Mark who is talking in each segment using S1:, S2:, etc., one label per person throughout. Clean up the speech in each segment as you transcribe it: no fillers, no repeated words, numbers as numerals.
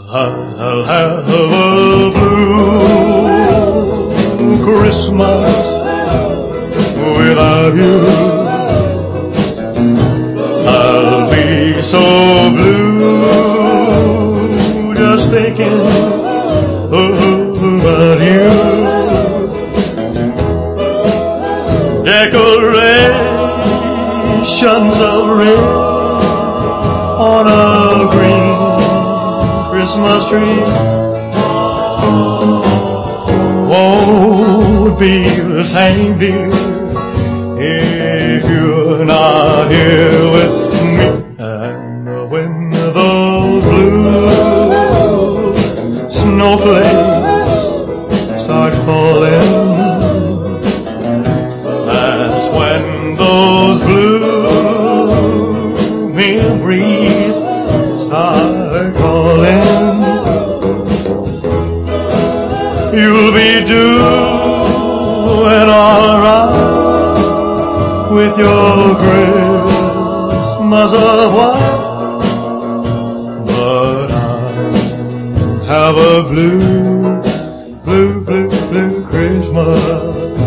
S1: I'll have a blue Christmas without you. I'll be so blue just thinking about you. Decorations of red on a green Christmas tree won't be the same, dear, if you're not here with me. And when those blue snowflakes start falling, that's when those blue memories start calling. You'll be doing alright with your Christmas of white, but I have a blue, blue, blue, blue Christmas.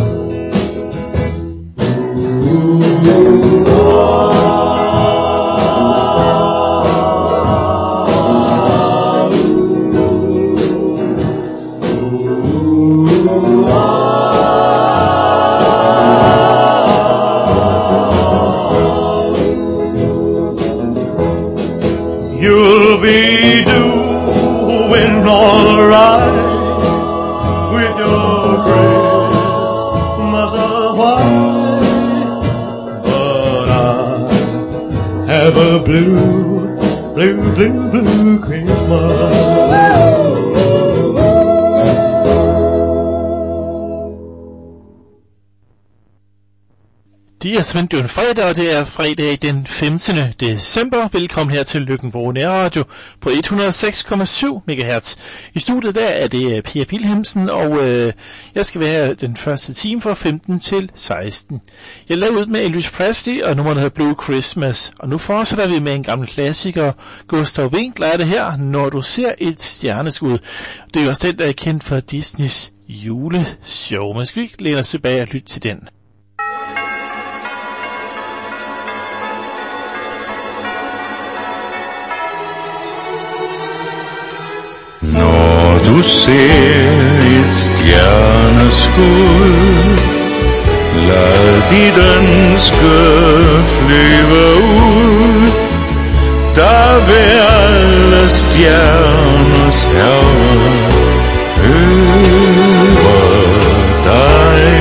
S1: You'll be doing alright with your Christmas of white, but I have a blue, blue, blue, blue Christmas.
S2: Det er Svend, det er en fredag, og det er fredag den 15. december. Velkommen her til Løkken-Vrå Nærradio på 106,7 MHz. I studiet der er det Pia Pilhemsen, og jeg skal være her den første time fra 15 til 16. Jeg lavede ud med Elvis Presley, og nummeret hedder Blue Christmas. Og nu fortsætter vi med en gammel klassiker. Gustav Winckler er det her, Når du ser et stjerneskud. Det er også den, der er kendt for Disneys juleshow. Man skal ikke læne os tilbage og lytte til den.
S1: Når du ser et stjerneskud, lad dit ønske flyve ud. Der vil alle stjerners herre over dig.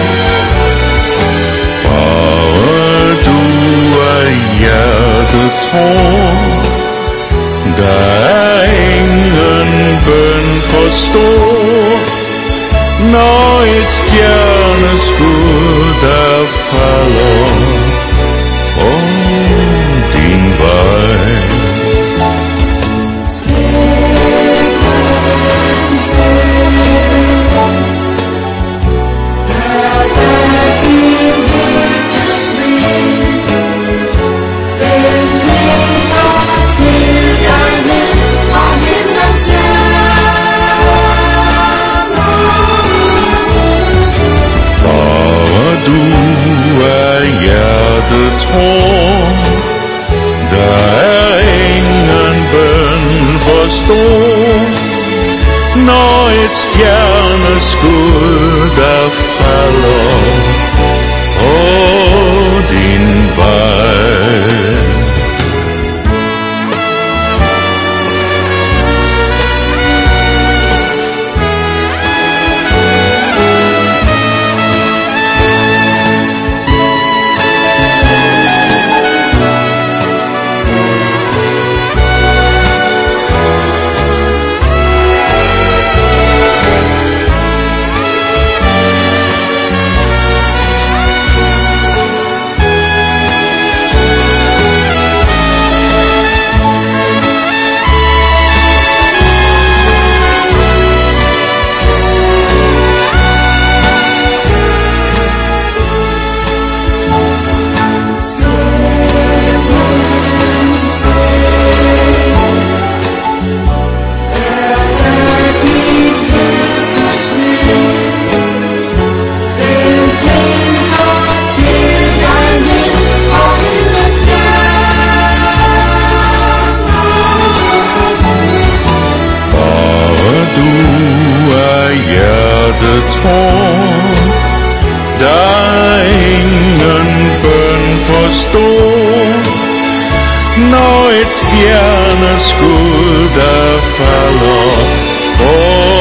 S1: Bare du af hjertet tror, der er ingen bøn for stor, når et stjerneskud der falder om din vej. Du af hjertet tror, der er ingen bøn for stor, når et stjerneskud der falder på din vej. forstå, når et stjerneskud der falder på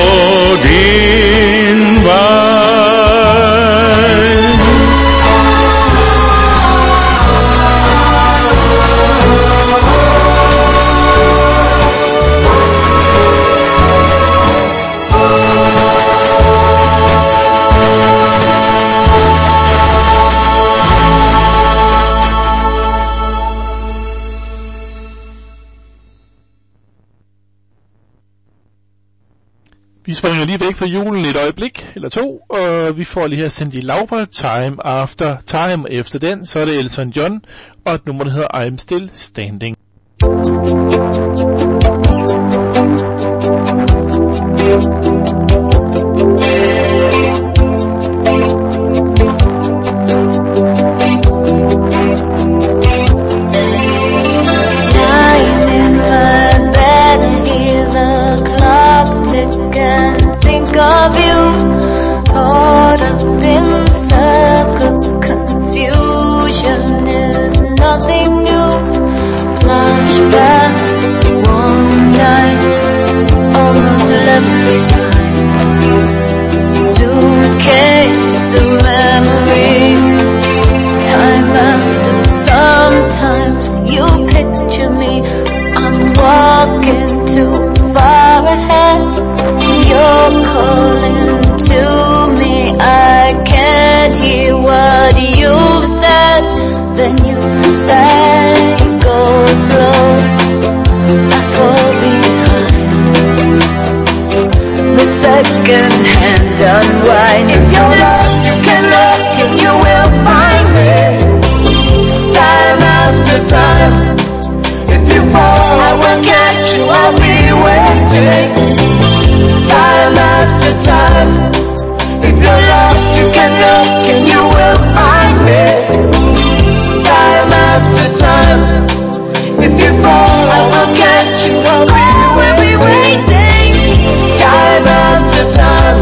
S1: din vej.
S2: Vi springer lige væk fra julen et øjeblik, eller to, og vi får lige her Cyndi Lauper, Time After Time. Efter den, så er det Elton John, og et nummer, der hedder I'm Still Standing.
S3: Of you, caught up in circles, confusion is nothing new. Flashback, warm nights, almost left behind. Suitcase of memories, time after. Sometimes you picture me, I'm walking too far ahead. You're calling to me, I can't hear what you've said. Then you say, go slow, I fall behind. The second hand unwind. If you're lost, you can look and you will find me. Time after time. If you fall, I will catch you, I'll be waiting. Time after time. If you're lost, you can look and you will find me. Time after time. If you fall, I will catch you, I'll be waiting. Time after time.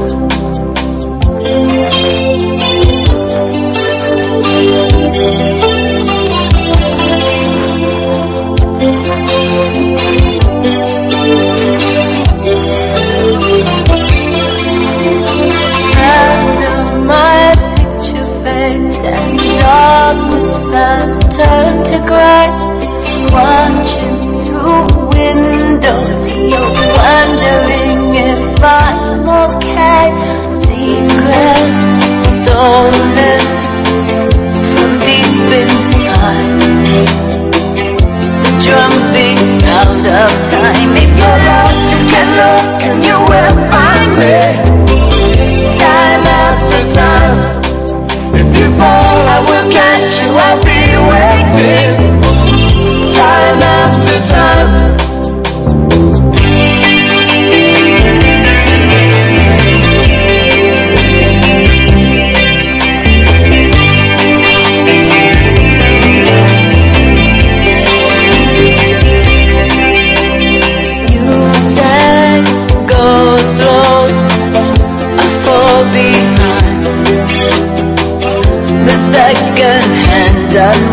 S3: Has turned to grey. Watching through windows, you're wondering if I'm okay. Secrets stolen from deep inside. The drum beats out of time. If you're lost, you can look and you will find me. Time after time. If you fall, I will catch you, I'll be waiting. Time after time. You said, go slow, I fall behind. The second hand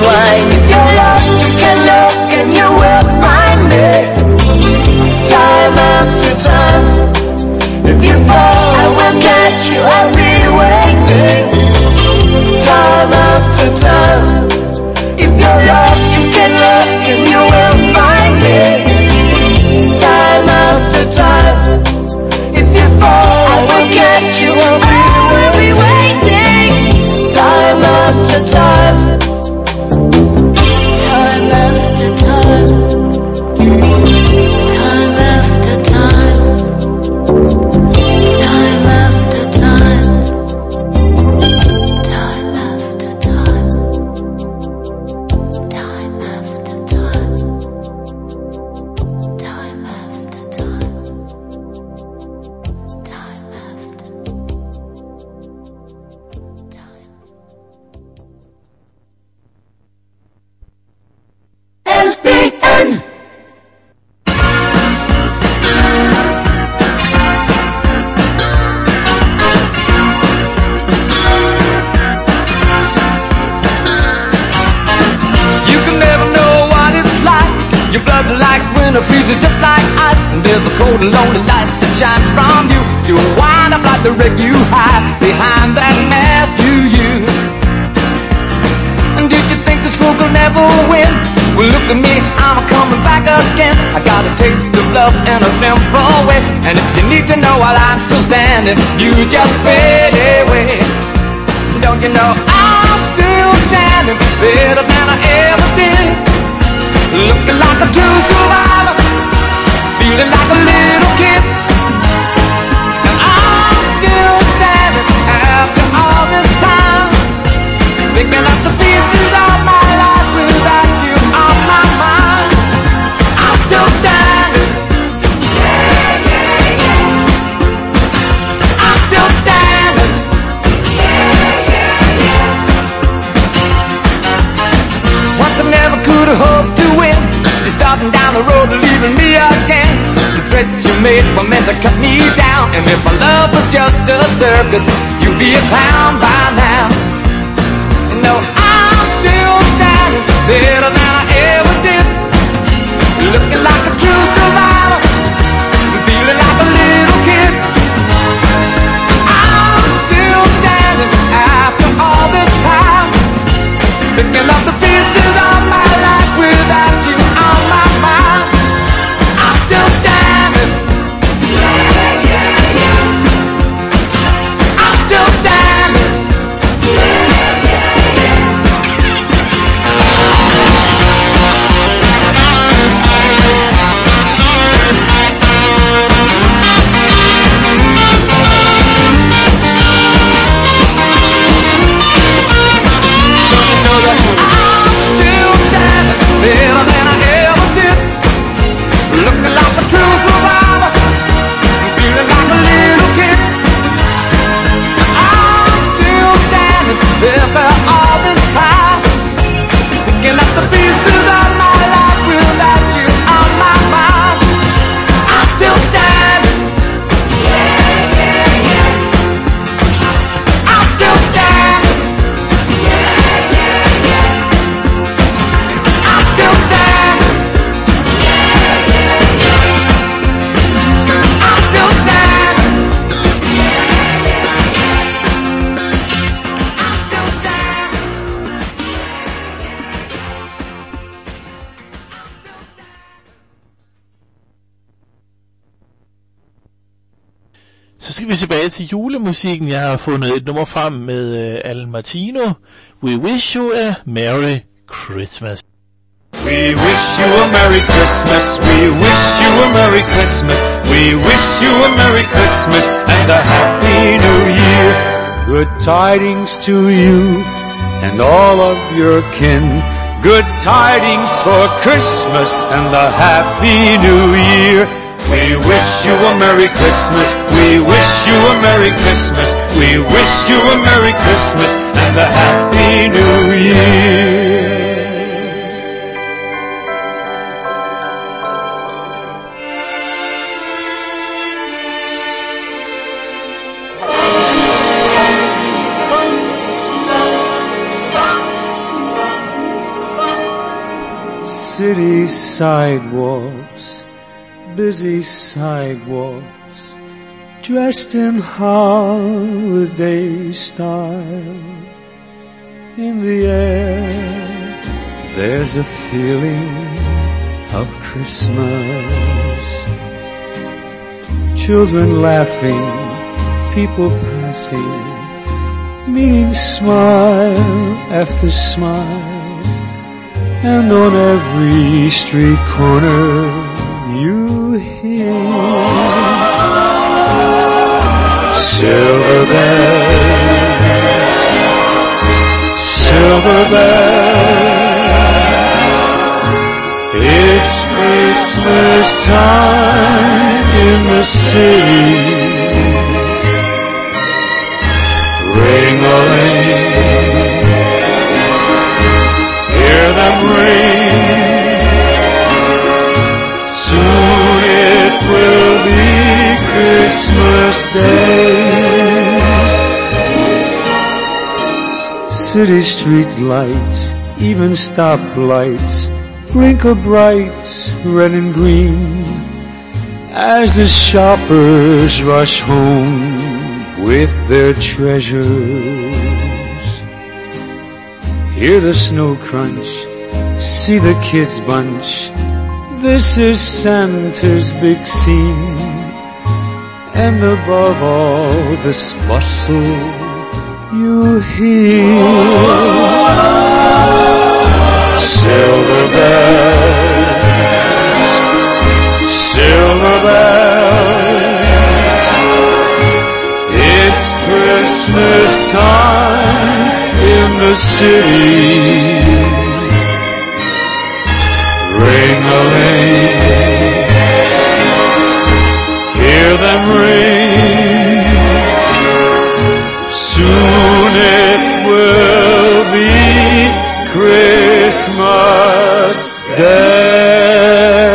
S4: Your blood like winter freezes just like ice, and there's a cold and lonely light that shines from you. You wind up like the wreck you hide behind that mask you use. And did you think this fool could never win? Well, look at me, I'm coming back again. I got a taste of love in a simple way, and if you need to know while I'm still standing, you just fade away. Don't you know I'm still standing better than I ever did, looking like a true survivor, feeling like a little kid. And I'm still standing after all this time, picking up the pieces of my life without you on my mind. I'm still standing. Yeah, yeah, yeah. I'm still standing. Yeah, yeah, yeah. Once I never could have hoped to win. You're starting down the road, leaving me again. The threats you made were meant to cut me down, and if my love was just a circus, you'd be a clown by now. No, I'm still standing better than I ever did, looking like a true survivor, feeling like a little kid. I'm still standing after all this time, picking up the pieces of my life without you on my mind. I'm still standing. Yeah, yeah, yeah. I'm still standing. Yeah, yeah. Better than I ever did, looking like a true survivor, feeling like a little kid. I'm still standing after all this time, picking up the pieces of my life without you on my mind. I'm still standing. Yeah, yeah, yeah. I'm still standing. Yeah, yeah, yeah. I'm still standing. Yeah, yeah, yeah. I'm still standing. Yeah, yeah, yeah. I'm still standing.
S2: Så skal vi tilbage til julemusikken. Jeg har fundet et nummer frem med Al Martino. We wish you a Merry Christmas.
S1: We wish you a Merry Christmas, we wish you a Merry Christmas, we wish you a Merry Christmas and a Happy New Year. Good tidings to you and all of your kin, good tidings for Christmas and a Happy New Year. We wish you a Merry Christmas, we wish you a Merry Christmas, we wish you a Merry Christmas and a Happy New Year. City sidewalks, busy sidewalks, dressed in holiday style. In the air, there's a feeling of Christmas. Children laughing, people passing, meeting smile after smile. And on every street corner you hear silver bells, silver bells. It's Christmas time in the city. Ring-a-ling, hear them ring. Soon it will be Christmas Day. City street lights, even stoplights, blinker bright, red and green, as the shoppers rush home with their treasures. Hear the snow crunch, see the kids bunch. This is Santa's big scene, and above all this bustle you hear silver bells, silver bells. It's Christmas time in the city. Ring-a-ling, hear them ring. Soon it will be Christmas Day.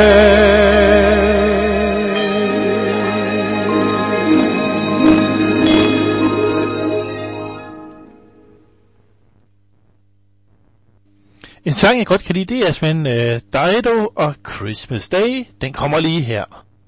S2: En sang, jeg godt kan lide, det er simpelthen Dido og Christmas Day. Den kommer lige her.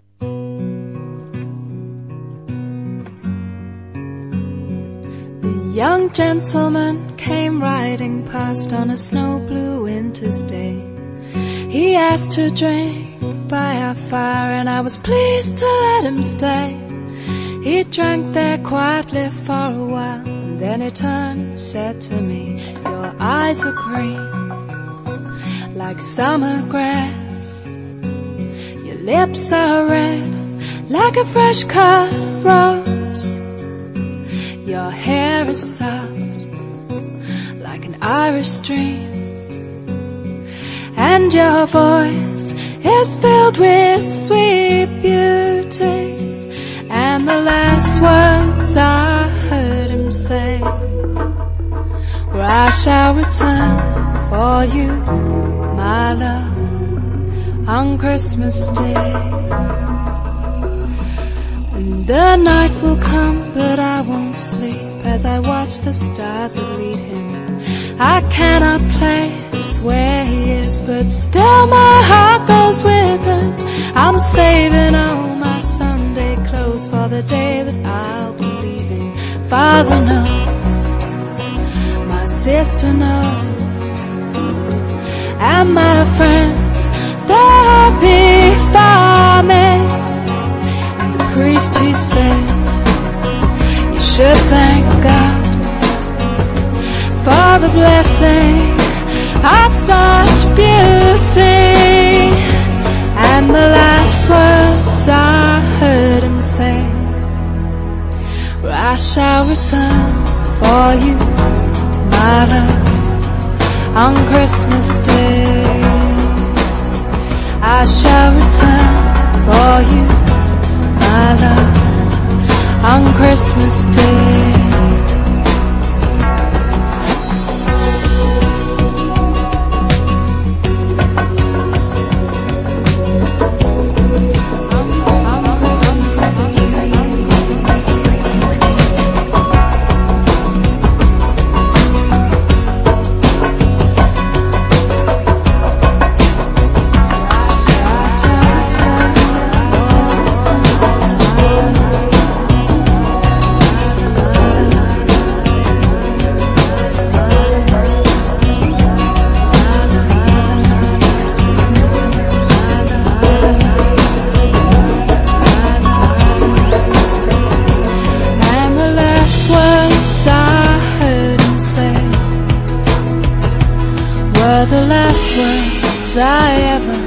S5: The young gentleman came riding past on a snow blue winter's day. He asked to drink by our fire, and I was pleased to let him stay. He drank there quietly for a while, and then he turned and said to me, "Your eyes are green like summer grass. Your lips are red like a fresh cut rose. Your hair is soft like an Irish stream, and your voice is filled with sweet beauty." And the last words I heard him say were, "I shall return for you, my love, on Christmas Day." And the night will come, but I won't sleep as I watch the stars that lead him. I cannot place where he is, but still my heart goes with him. I'm saving all my Sunday clothes for the day that I'll be leaving. Father knows, my sister knows, and my friends, they're happy for me. And the priest, he says, you should thank God for the blessing of such beauty. And the last words I heard him say were, "I shall return for you, my love, on Christmas Day. I shall return for you, my love, on Christmas Day." The last words I ever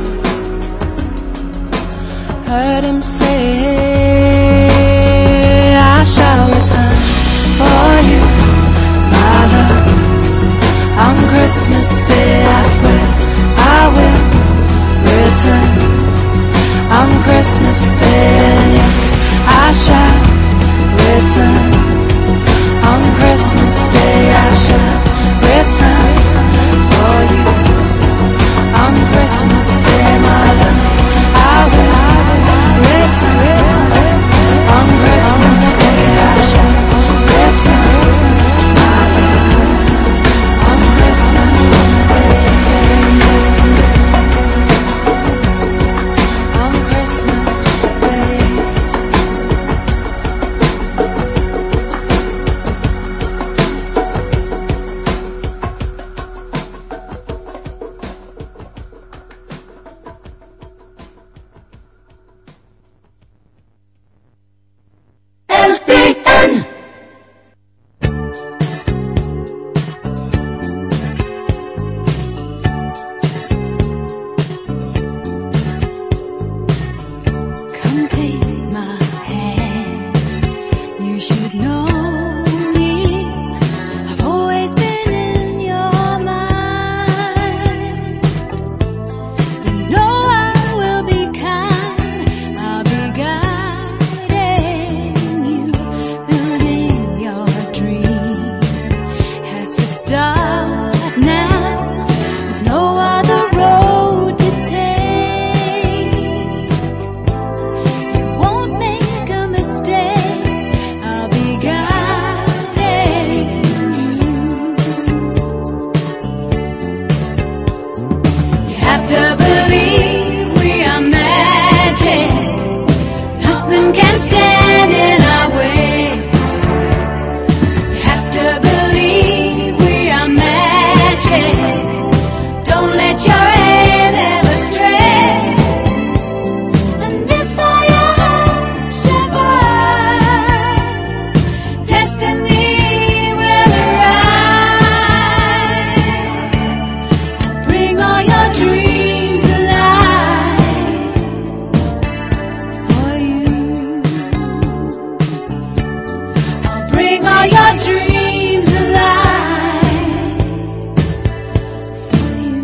S5: heard him say. I shall return for you, my love, on Christmas Day. I swear I will return on Christmas Day. Yes, I shall return on Christmas Day. I shall return for you on Christmas Day, my love. I will return on Christmas Day. I shall return, my love, on Christmas Day.
S3: to believe we are magic. Nothing can stand in our way. You have to believe we are magic. Don't let your aim ever stray. And if all your hopes ever, destiny will arrive. Bring all your dreams alive for you. I'll bring all your dreams alive for you.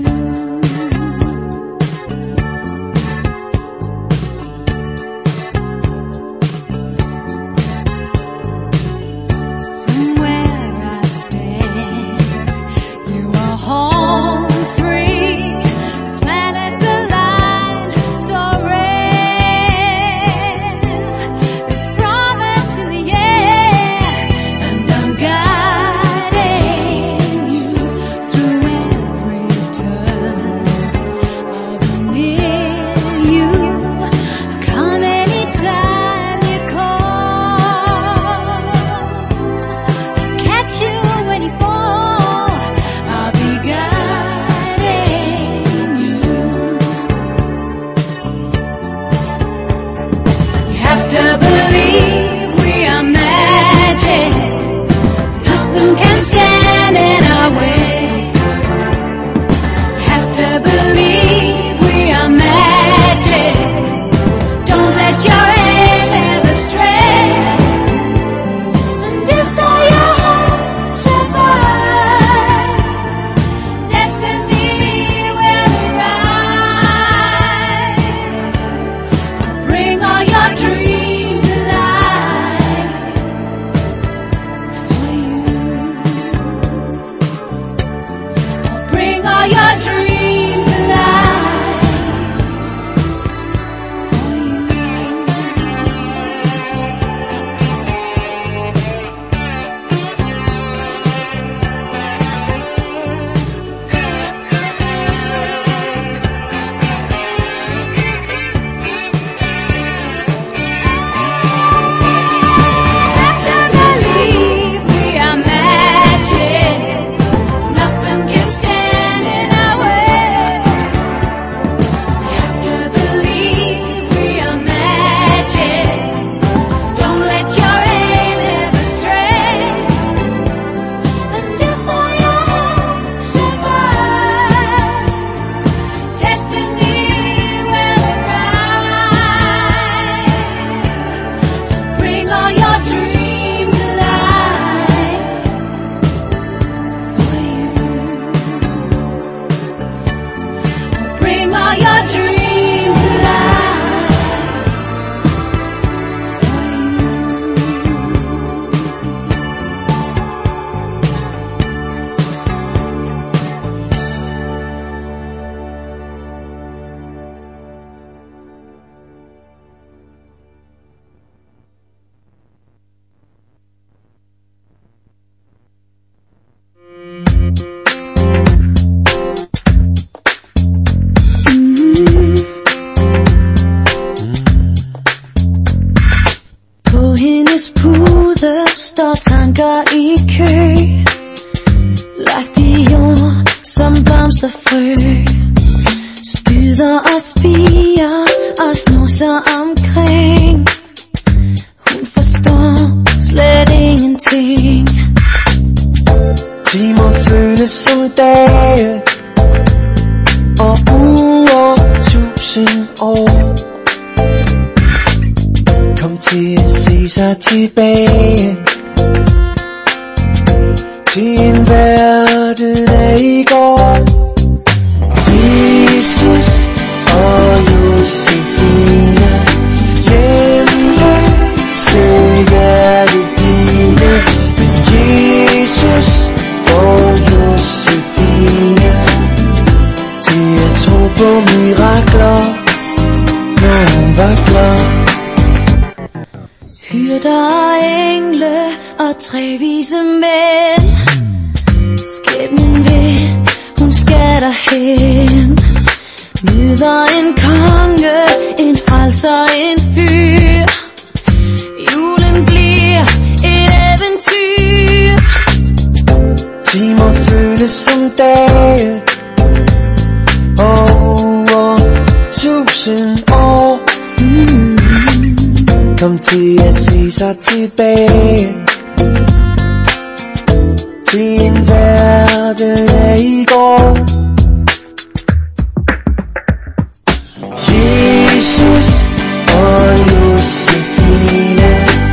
S3: From where I stand, you are home free. The planets align so rare. There's promise in the air, and I'm guiding you through every turn. I'll be near you. Come anytime you call. Catch you when you fall. I'll be guiding you. You have to believe we are magic. Nothing can stand in our way. You have to believe we are magic. Don't let your aim ever stray. And if all your hopes survive, destiny will arrive. Bring all your dreams alive for you. Bring all your dreams alive for you. Have to believe we are magic. Nothing can stand in our way. Have to believe we are magic. Don't let your aim ever stray. And if all your hopes survive, destiny will arrive. Bring all your dreams alive for you. Bring all your dreams alive for På hendes pude står tanker i kø, lagt i jord som blomsterfrø. Spyder og spiger og snuser omkring. Hun forstår slet ingenting.
S6: Timer føles som dage, og uger 1000 år. Kom til at se sig tilbage til en verden af i går. Jesus og Josefine, hjemløse hjertepine. Men Jesus og Josefine, til at tro på mirakler, når hun vakler.
S3: Hyrder og engle og 3 vise mænd. Skæbnen vil, hun skal derhen. Møder en konge, en frelser, en fyr. Julen bliver et eventyr.
S6: Timer føles som dage, over 1000 år. Kom til at se sig tilbage til en verden af i går. Jesus og Josefine,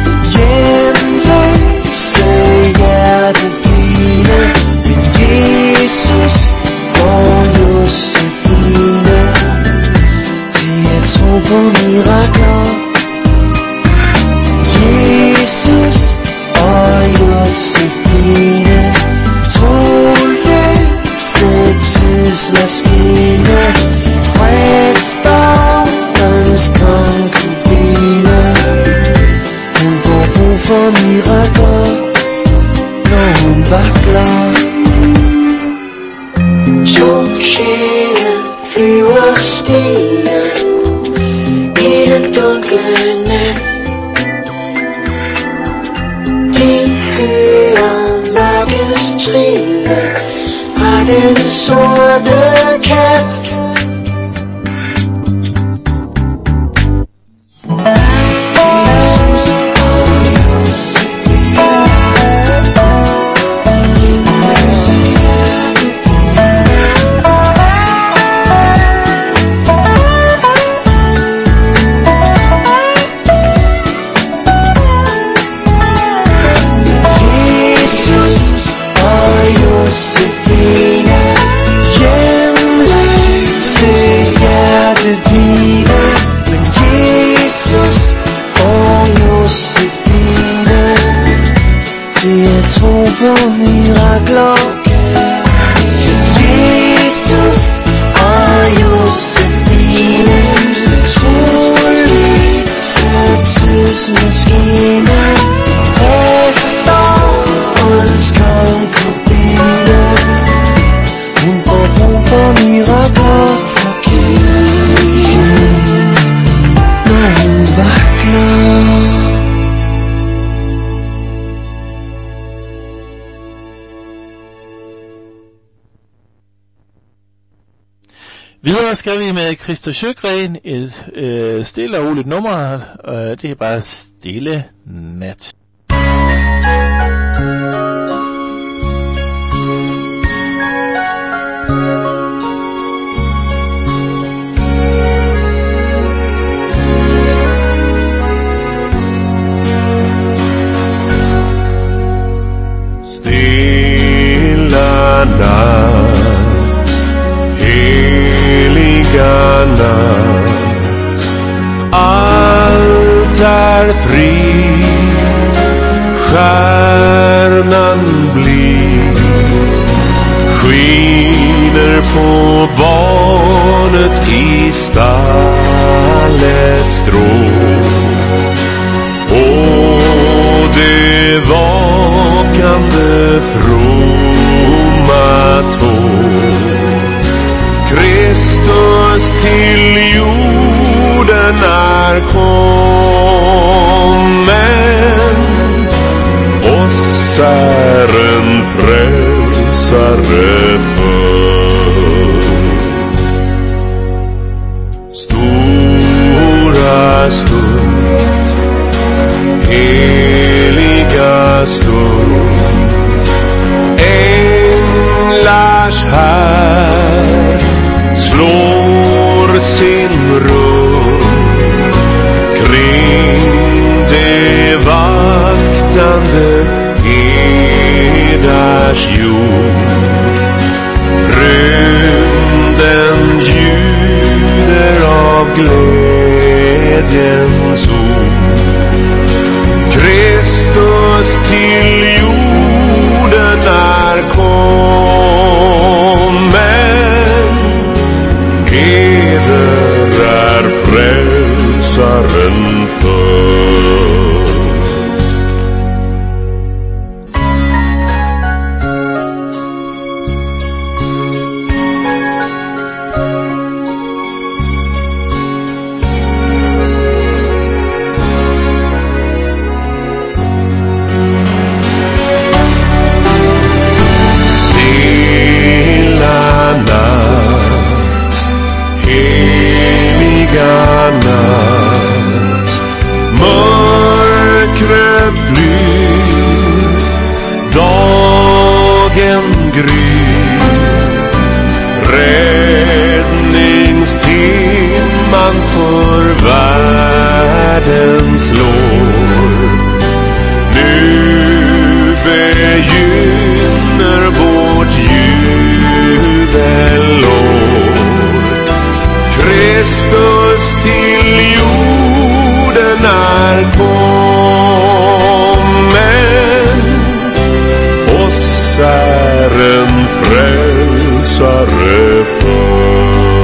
S6: hjemløse hjertepine. Men Jesus og Josefine til at tro på mirakler. Jesus og Josefine, troløse tidsmaskine, præsterens konkubine. Hun får brug for mirakler, når hun vakler.
S3: Solskære flyver stille i den dunkle nat. De hører mørkets trille fra den sorte kat.
S2: Videre skal vi med Christer Sjögren, et stille og roligt nummer, det er bare Stille Nat.
S1: Stilla natt, heliga natt, allt är frid, stjärnan blid skiner på barnet i stallets strå. Och det vakande fromma tår Kristus till jorden är kommen, oss är en frälsare född. Stora stund, heliga stund, änglars här slår sin rum kring det vaktande hedars jord. Rymden ljuder av glädjens ord. Kristus till jorden är kommen, eder är frälsaren född. för världens lår. Nu begynner vårt jubelår. Kristus till jorden är kommen, oss är en frälsare för.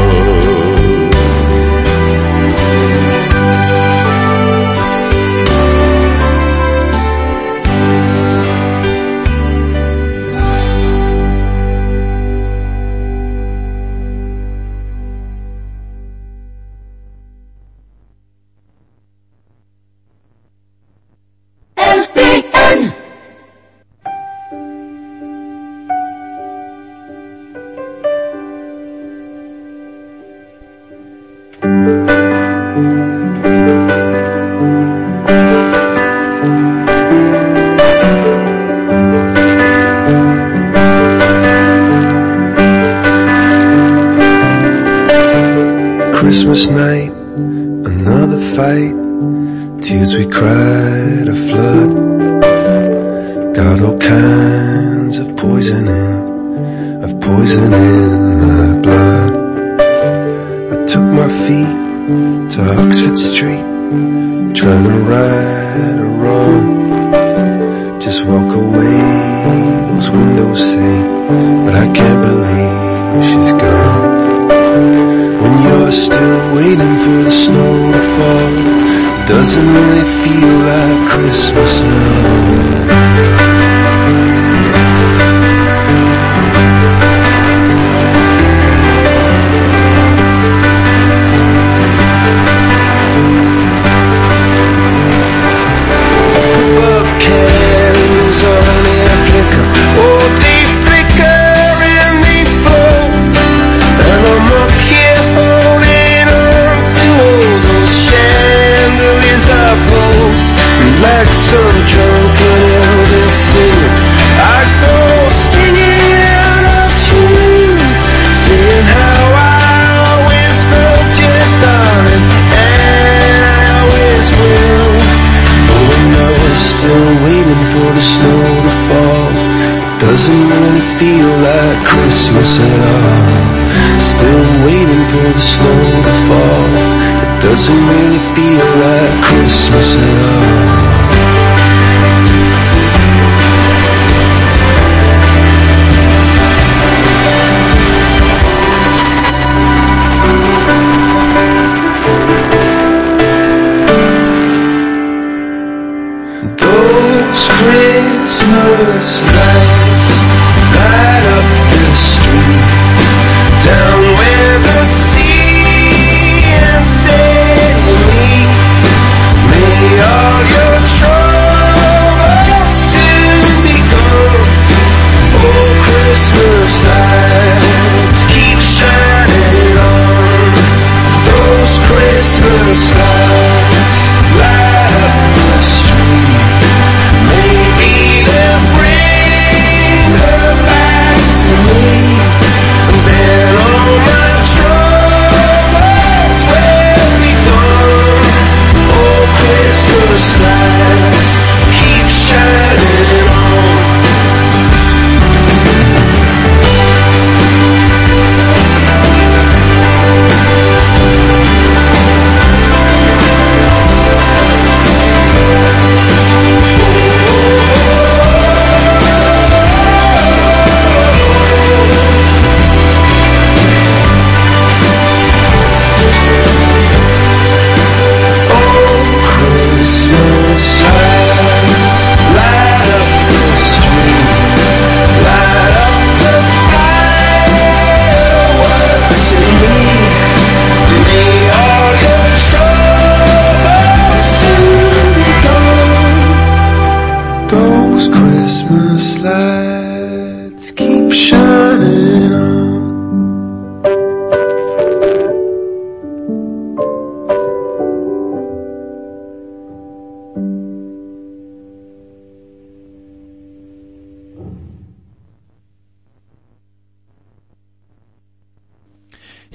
S6: Christmas night, another fight, tears we cried a flood. Got all kinds of poison in my blood. I took my feet to Oxford Street, trying to right a wrong. Just walk away, those windows say, but I can't believe she's gone. When you're still waiting for the snow to fall, doesn't really feel like Christmas at all. Above candles only a flicker, oh they flicker and they float, and I'm up here holding on to all those chandeliers I hold. Like some drunken Elvis singing, I go singing out of tune, saying how I always loved you, darling, and I always will. But when you're still waiting for the snow to fall, doesn't really feel like Christmas at all. Still waiting for the snow to fall, it doesn't really feel like Christmas at all. Those Christmas lights light up the street, down where the sea and sailing meet. May all your troubles soon be gone. Oh, Christmas lights keep shining on. Those Christmas lights light up the street. Maybe they'll bring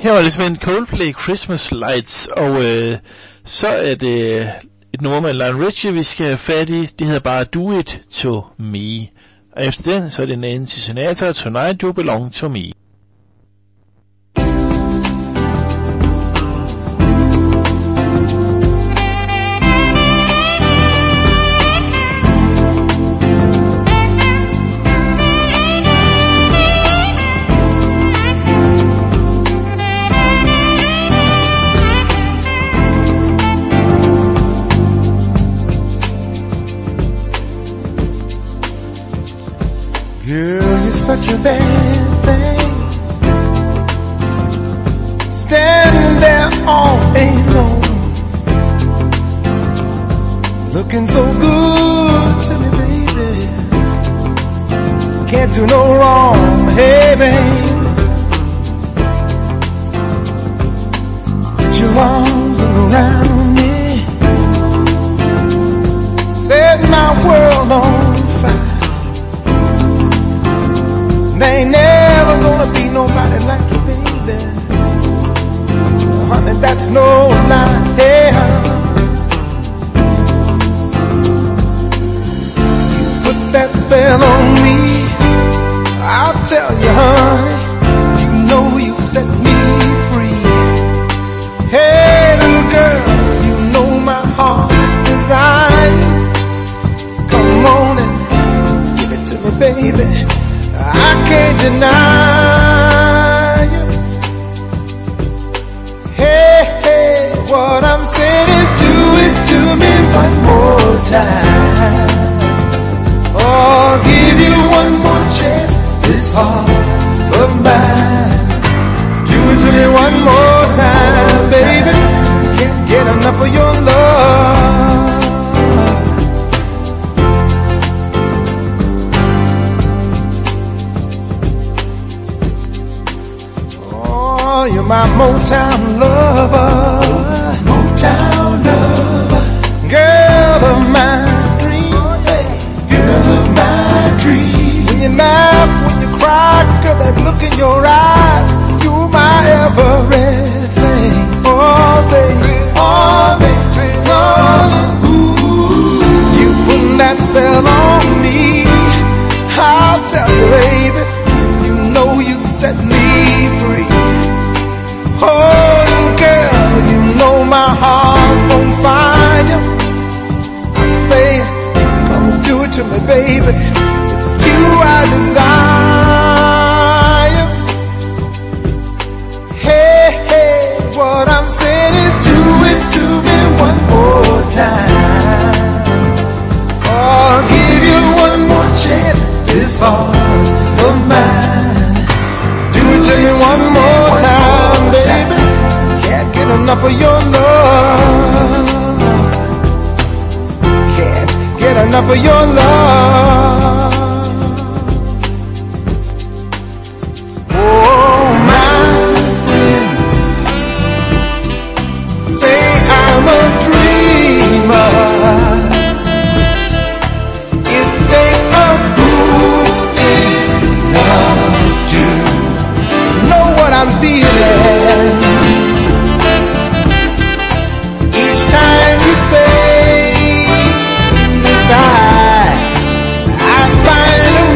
S2: Her var det simpelthen Coldplay Christmas Lights, og så er det et nummer med Lionel Richie, vi skal have fat i. Det hedder bare Do It To Me. Og efter den, så er det Nancy Sinatra, Tonight You Belong To Me.
S6: Girl, you're such a bad thing, standing there all day long, looking so good to me, baby. Can't do no wrong, hey baby. Put your arms around me, set my world on fire. There ain't never gonna be nobody like you, baby. Honey, that's no lie, yeah. You put that spell on me, I'll tell you, honey, you know you set me free. Hey, little girl, you know my heart's desires. Come on and give it to me, baby. I can't deny you. Hey, hey, what I'm saying is do it to me one more time. Oh, give you one more chance, this heart of mine. Do it to me one more time, baby. Can't get enough of your love. You're my Motown lover, Motown lover, girl of my dream, girl of my dream. When you laugh, when you cry, girl, that look in your eyes, you're my everything. Oh baby, oh baby, oh. Ooh, you put that spell on me, I'll tell you, baby, you know you set me free. Oh, girl, you know my heart's on fire. I'm saying, come do it to me, baby. It's you I desire. Hey, hey, what I'm saying is do it to me one more time. Oh, I'll give you one more chance, this heart of mine. Do it to me one more time, baby. Can't get enough of your love. Can't get enough of your love. Oh, my friends say I'm a dreamer. It takes a fool in love to know what I'm feeling. Each time you say goodbye, I find a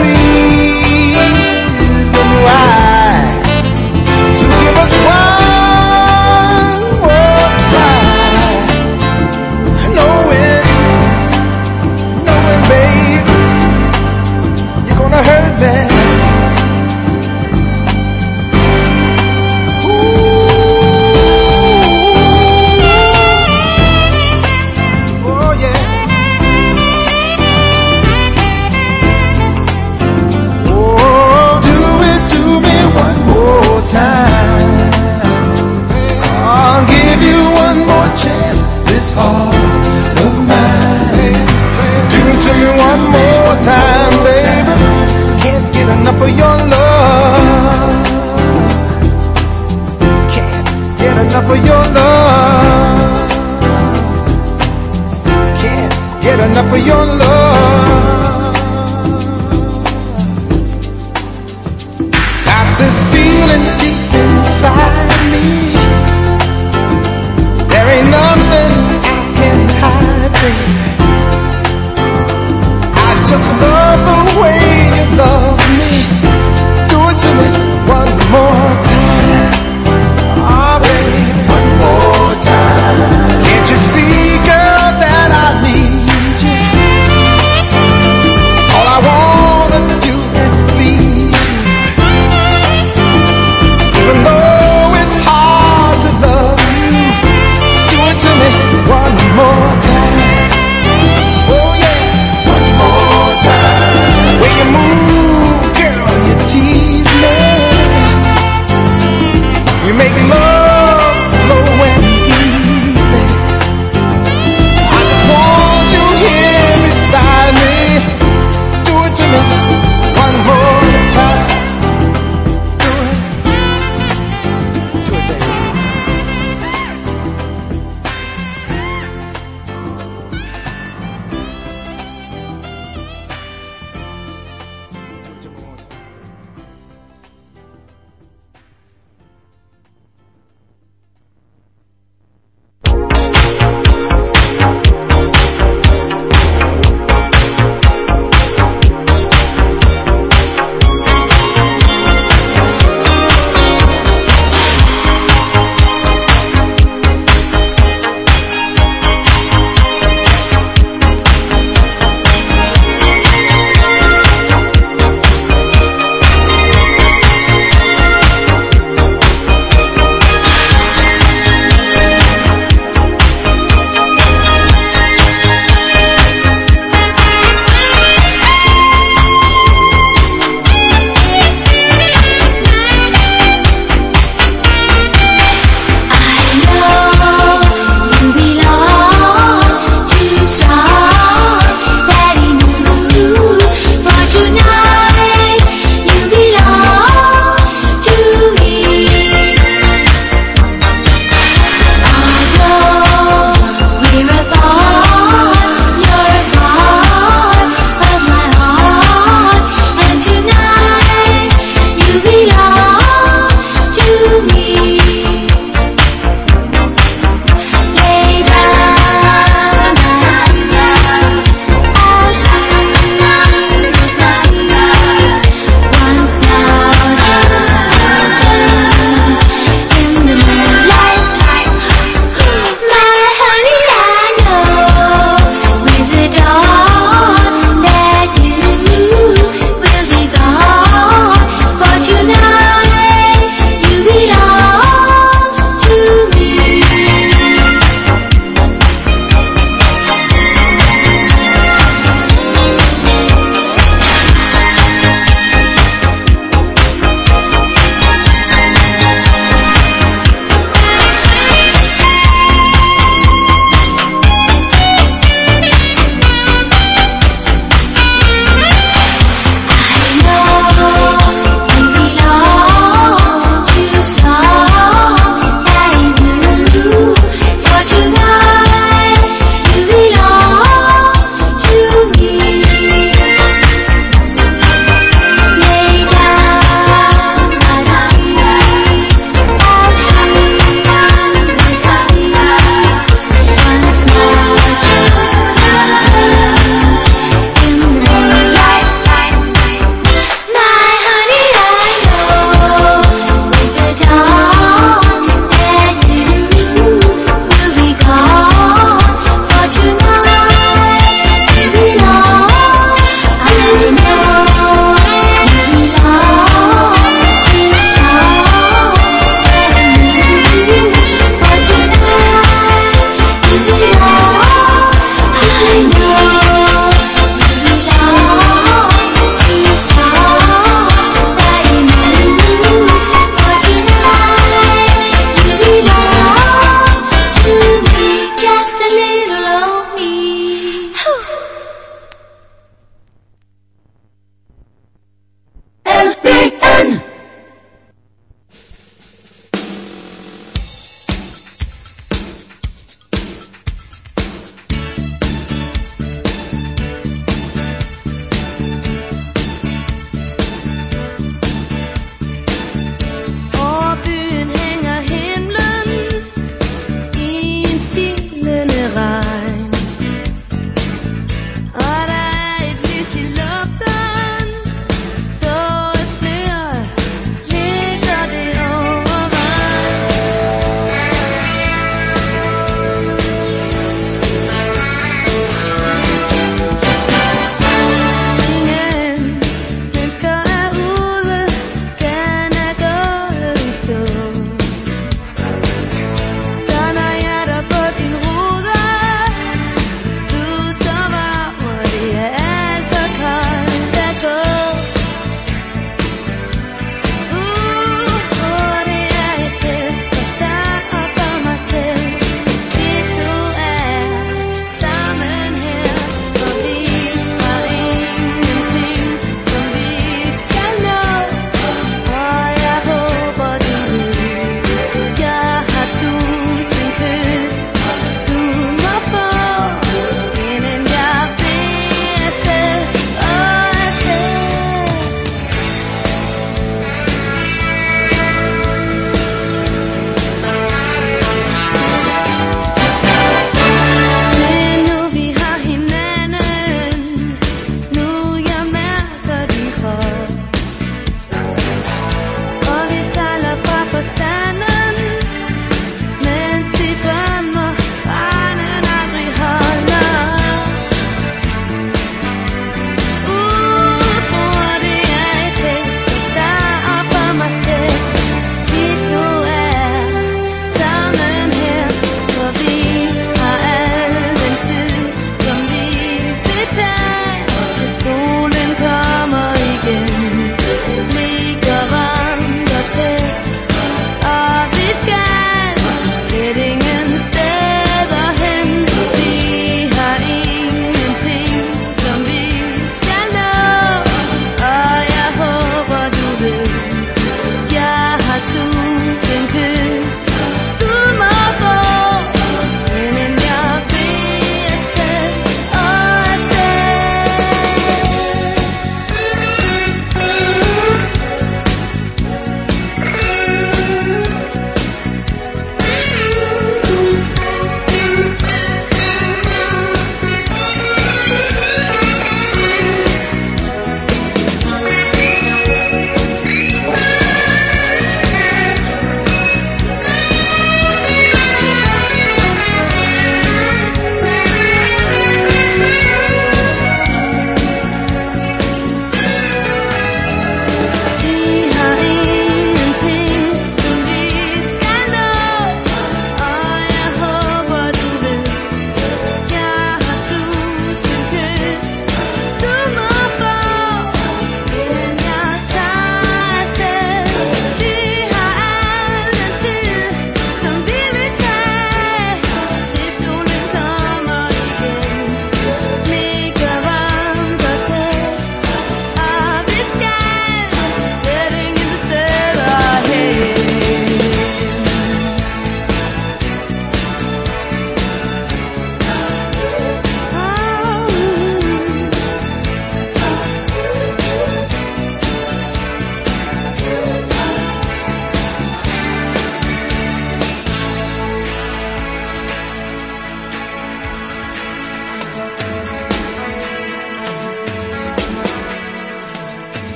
S6: reason why to give us one more try. Knowing, babe, you're gonna hurt me. Time. I'll give you one more chance, this heart of mine. Do it to me one more time, baby. Can't get enough of your love. Can't get enough of your love. Can't get enough of your love. Got this feeling deep inside me.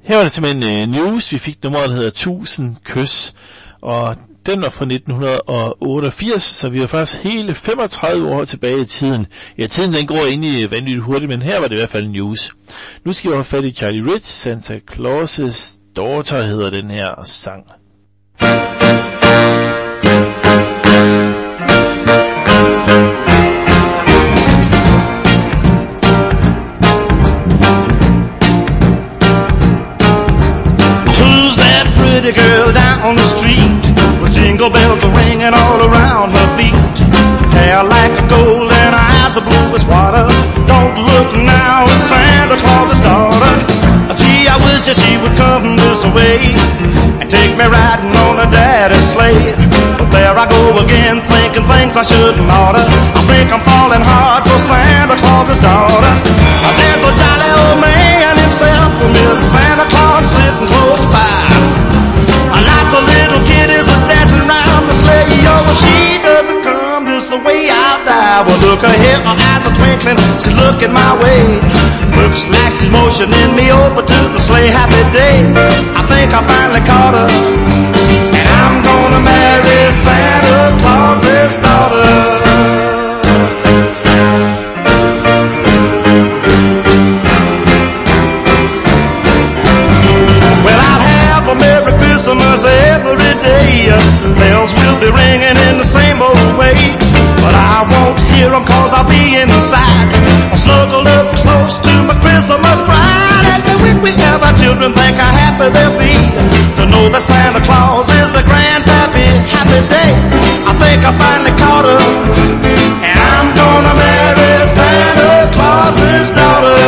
S2: Her var det simpelthen News. Vi fik nummeret, der hedder 1000 kys, og den var fra 1988, så vi var faktisk hele 35 år tilbage i tiden. Ja, tiden den går egentlig vanvittigt hurtigt, men her var det i hvert fald News. Nu skal vi have fat i Charlie Rich. Santa Claus' Daughter hedder den her sang.
S7: Who's that pretty girl down on the street? Jingle bells are ringing all around her feet. Hair like gold and eyes are blue as water. Don't look now, it's Santa Claus's daughter. Gee, I wish that she would come this way and take me riding on a daddy's sleigh. But there I go again, thinking things I shouldn't oughta. I think I'm falling hard for Santa Claus's daughter. There's a jolly old man himself, Miss Santa Claus, sitting close by. Lots of little kiddies are dancing around the sleigh. Oh, if she doesn't come this way, I'll die. Well, look at her, her eyes are twinkling, she's looking my way. Looks like she's motioning me over to the sleigh. Happy day, I think I finally caught her, and I'm gonna marry Santa Claus's daughter. Christmas every day. Bells will be ringing in the same old way, but I won't hear them 'cause I'll be inside. I'll snuggle up close to my Christmas bride, and when we have our children, think how happy they'll be to know that Santa Claus is the grandpappy. Happy day, I think I finally caught her, and I'm gonna marry Santa Claus's daughter.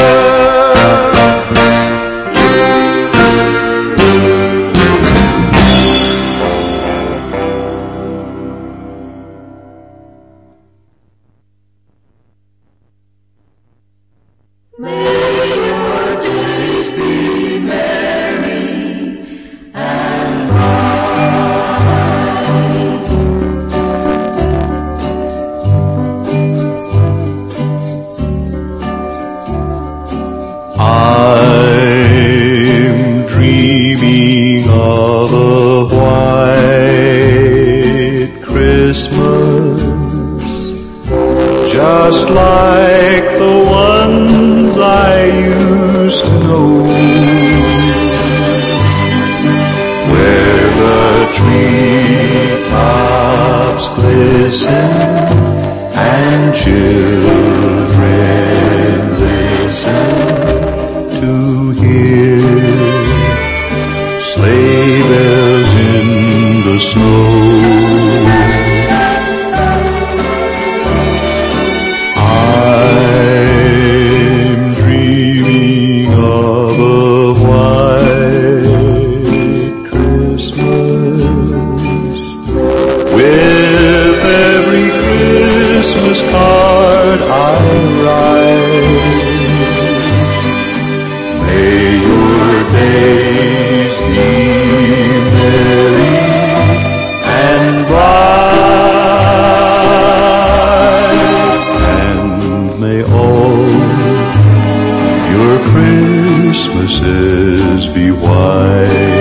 S1: Just like the ones I used to know, where the treetops glisten and children listen to hear sleigh bells in the snow. Card I write, may your days be merry and bright, and may all your Christmases be white.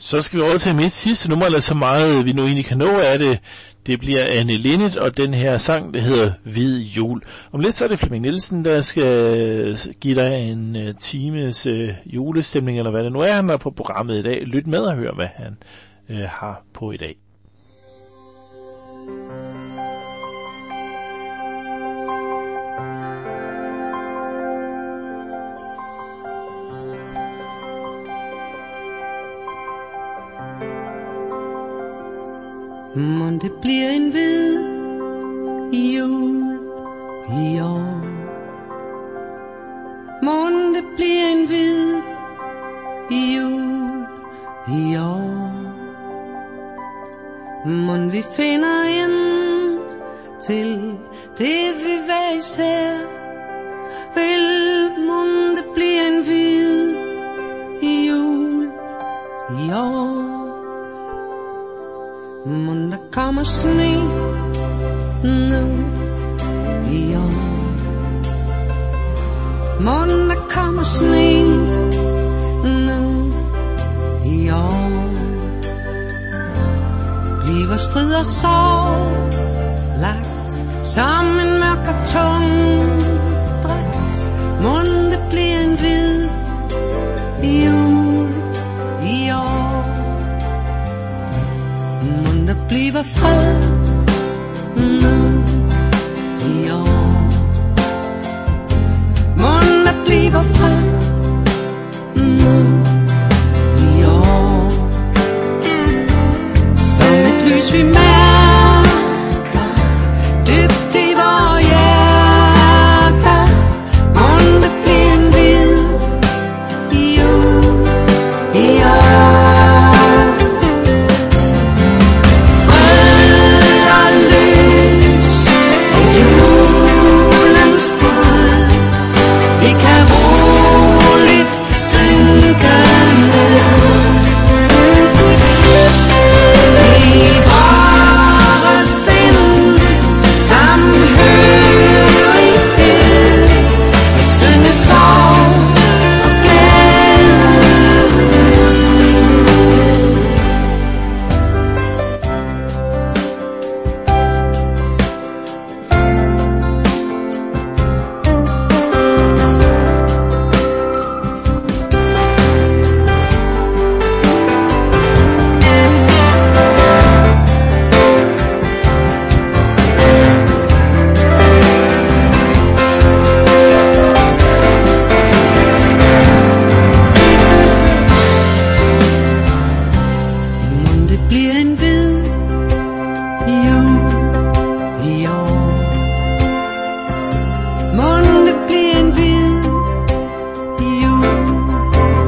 S2: Så skal vi over til mit sidste nummer, eller så meget vi nu egentlig kan nå af det. Det bliver Anne Linnet, og den her sang, der hedder Hvid Jul. Om lidt så er det Flemming Nielsen, der skal give dig en times julestemning, eller hvad det nu er, han er på programmet i dag. Lyt med og hør, hvad han har på i dag.
S8: Mon det bliver en hvid jul i år. Mon det bliver en hvid jul i år. Mon vi finder ind til det vi hver især vil. Mon det bliver en hvid jul i år. Mon der kommer sne nu i år. Mon der kommer sne nu i år. Bliver strid og sorg lagt som en mørk og tung dræt. Mon det bliver en hvid